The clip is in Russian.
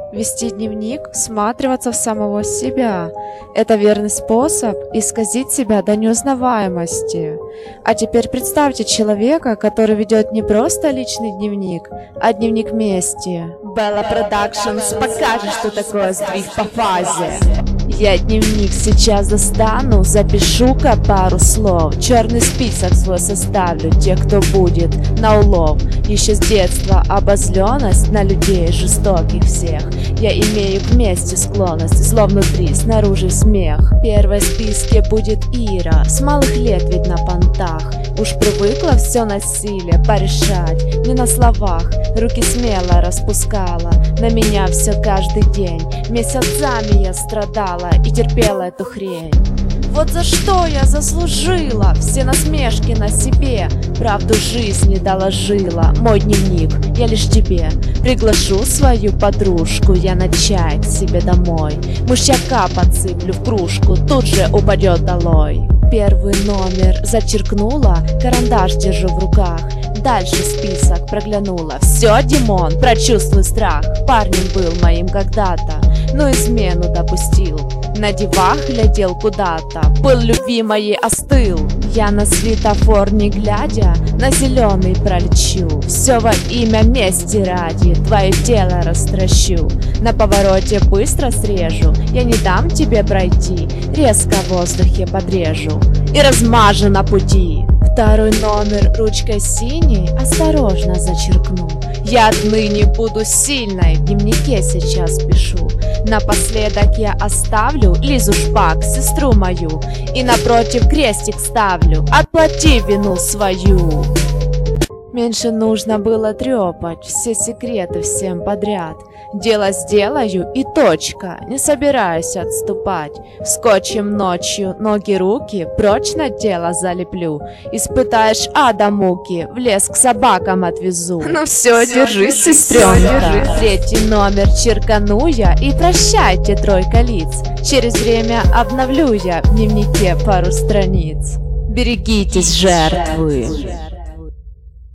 Вести дневник, всматриваться в самого себя – это верный способ исказить себя до неузнаваемости. А теперь представьте человека, который ведет не просто личный дневник, а дневник мести. Bella Productions покажет, что такое сдвиг по фазе. Я дневник сейчас достану, запишу-ка пару слов. Черный список свой составлю, тех, кто будет на улов. Еще с детства обозленность на людей жестоких всех. Я имею к мести склонность, зло внутри, снаружи смех. В первой списке будет Ира, с малых лет ведь на понтах. Уж привыкла все насилие порешать, не на словах. Руки смело распускала, на меня все каждый день. Месяцами я страдала и терпела эту хрень. Вот за что я заслужила все насмешки на себе. Правду жизни доложила, мой дневник я лишь тебе приглашу свою подружку я на чай к себе домой. Мышьяка подсыплю в кружку, тут же упадет долой. Первый номер зачеркнула, карандаш держу в руках. Дальше список проглянула. Все, Димон, прочувствуй страх. Парнем был моим когда-то, но измену допустил. На дивах глядел куда-то, пыл любви моей остыл. Я на светофор не глядя, на зеленый пролечу. Все во имя мести ради, твое тело растращу. На повороте быстро срежу, я не дам тебе пройти. Резко в воздухе подрежу и размажу на пути. Второй номер ручкой синей осторожно зачеркну. Я отныне буду сильной, в дневнике сейчас пишу. Напоследок я оставлю Лизу Шпак, сестру мою, и напротив крестик ставлю, отплати вину свою. Меньше нужно было трепать все секреты всем подряд. Дело сделаю и точка, не собираюсь отступать. Скотчем ночью ноги-руки прочно тело залеплю. Испытаешь ада муки, в лес к собакам отвезу. Ну все, держись, сестренка. Третий номер черкану я и прощайте, тройка лиц. Через время обновлю я в дневнике пару страниц. Берегитесь, жертвы.